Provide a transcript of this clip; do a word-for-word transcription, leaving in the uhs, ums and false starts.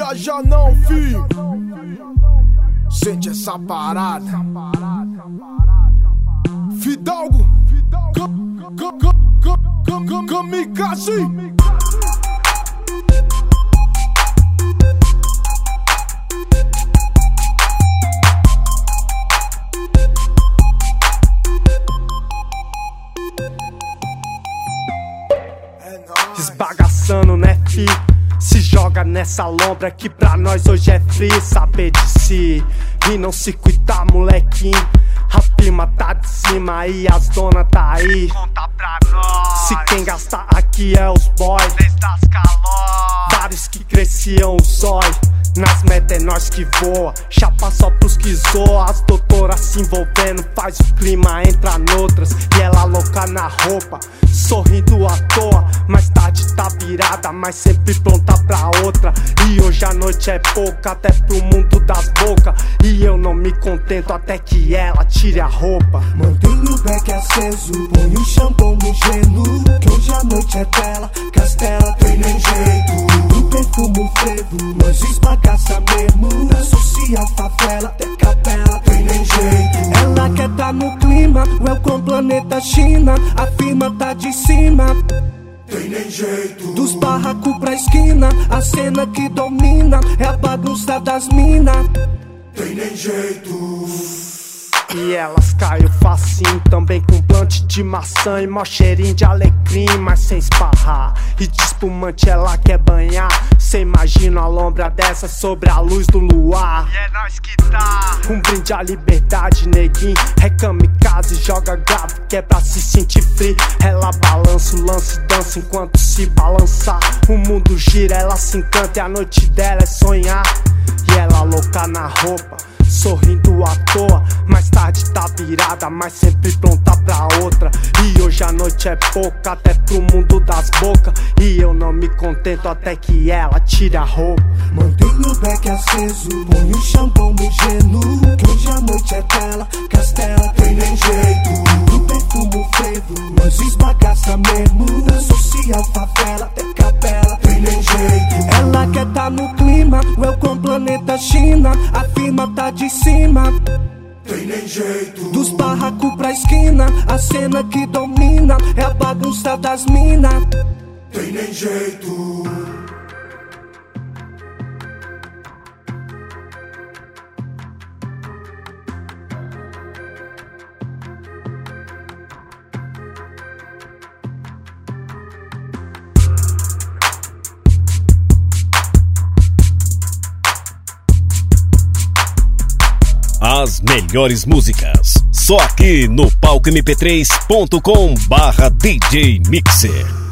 viaja não, filho. Sente essa parada. Fidalgo, Kamikaze. Esbagaçando, né, fi? Se joga nessa lombra que pra nós hoje é free. Saber de si e não se cuidar, molequinho. A firma tá de cima e as dona tá aí. Conta pra nós. Se quem gasta aqui é os boys desde as calor. Vários que cresciam os zói. Nas metas é nós que voa. Chapa só pros que zoa. As doutoras se envolvendo, faz o clima entrar noutras. E ela louca na roupa, sorrindo à toa. Mais tarde tá virada, mas sempre pronta pra outra. E hoje a noite é pouca, até pro mundo das bocas. E eu não me contento até que ela tire a roupa. Mantenha o beck aceso, põe o shampoo no gelo. Que hoje a noite é bela, Castela tem nem jeito. O perfume frevo, nós esbagaça mesmo. Da social favela até capela tem nem jeito. Ela quer tá no clima, welcome planeta China. A firma tá de cima, tem nem jeito. Dos barracos pra esquina, a cena que domina é a bagunça das minas, tem nem jeito. E elas caem facinho, também com plant de maçã e mó cheirinho de alecrim, mas sem esparrar. E de espumante ela quer banhar. Cê imagina a lombra dessa sobre a luz do luar. E é nós que tá. Um brinde à liberdade, neguinho. É kamikaze, joga grave, que é pra se sentir free. Ela balança o lance, dança enquanto se balançar. O mundo gira, ela se encanta e a noite dela é sonhar. E ela louca na roupa, sorrindo à toa. Mais tarde tá virada, mas sempre pronta pra outra. E hoje a noite é pouca, até pro mundo das bocas. E eu não me contento até que ela tire a roupa. Mantenha o beck aceso, põe o shampoo no gelo. Que hoje a noite é bela, Castela tem nem jeito. O perfume frevo, nós esbagaça mesmo. Da social favela até capela tem nem jeito. Ela quer tá no clima, welcome planeta China. A firma tá de cima, tem nem jeito. Dos barracos pra esquina, a cena que domina é a bagunça das minas, tem nem jeito. As melhores músicas, só aqui no palco m p três ponto com barra D J Mixer.